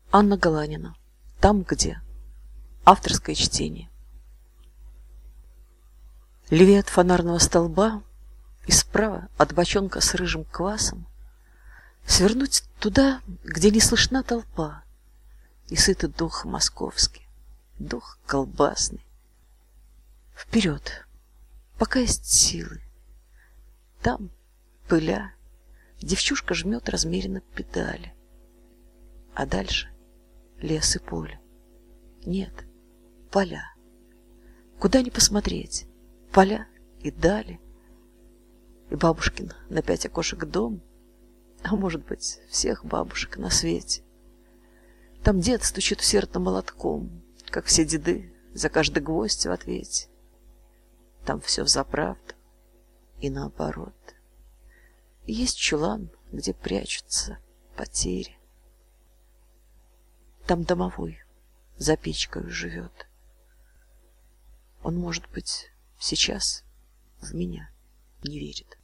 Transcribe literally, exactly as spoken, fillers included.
Анна Галанина. Там, где. Авторское чтение. Левее от фонарного столба и справа от бочонка с рыжим квасом свернуть туда, где не слышна толпа, и сытый дух московский, дух колбасный. Вперед, пока есть силы. Там, пыля, девчушка жмет размеренно педали. А дальше лес и поле. Нет, поля. Куда ни посмотреть, поля и дали. И бабушкин на пять окошек дом, а может быть, всех бабушек на свете. Там дед стучит усердно молотком, как все деды, за каждый гвоздь в ответе. Там все взаправду и наоборот. И есть чулан, где прячутся потери. Там домовой за печкой живет. Он, может быть, сейчас в меня не верит.